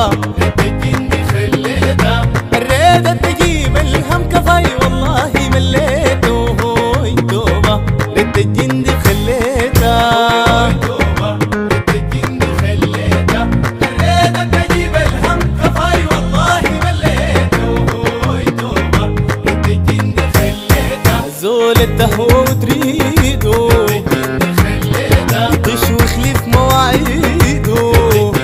توبة رد الجندي خليتها، الريدة تجيب الهم كفاي والله مليته. توبة رد الجندي خليتها. توبة رد الجندي خليتها، الريدة تجيب الهم كفاي والله مليته. توبة رد الجندي خليتها، زول التهوى وتريده يطش ويخلف مواعيده.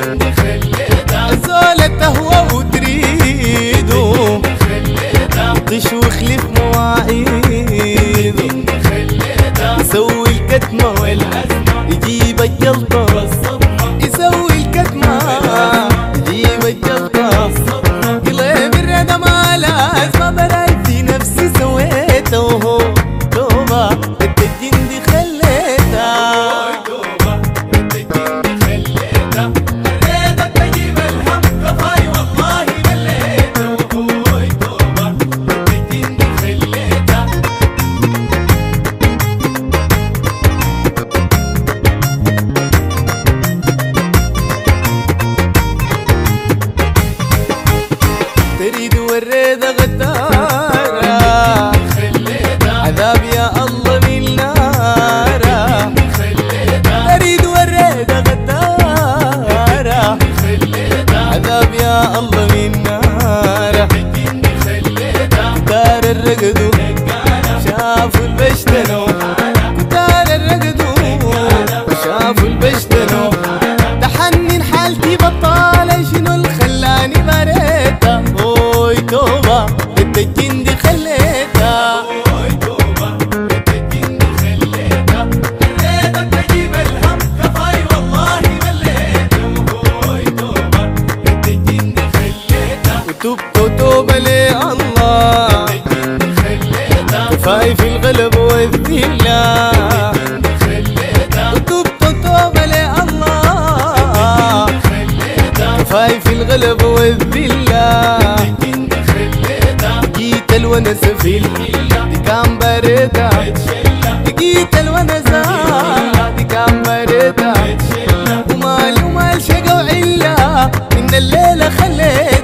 زول التهوى وتريده يطش ويخلف مواعيده. يسوي الكتمة يجيب الجلطة، يسوي الكتمة يجيب الجلطة. قلب الردى ما لازمة براي في نفسي سويته. توبة رد الجندي خليتها. توبة رد الجندي خليتها، الريدة تجيب الهم كفاي والله مليته. توبة رد الجندي خليتها. تريد والريدة غدارة، عذاب يا الله من نارة. تريد والريدة غدارة، عذاب يا الله من نارة. كتار الرقدو شافوا البشتنو، كتار الرقدو شافوا البشتنو. تحنن حالتي بطالة شنو اللي خلاني بريتها. توبة رد الجندي خليتها. توبة رد الجندي خليتها، الريدة تجيب الهم كفاي والله مليته. توبة رد الجندي خليتها، وتبت توبة لله كفاي في الغلب والذلة. وتبت توبة لله كفاي في الغلب والذلة. لقيت الونسة في دي كان باردة، لقيت الونسة دي كان باردة. ومال شقا وعلة من الليلة خليت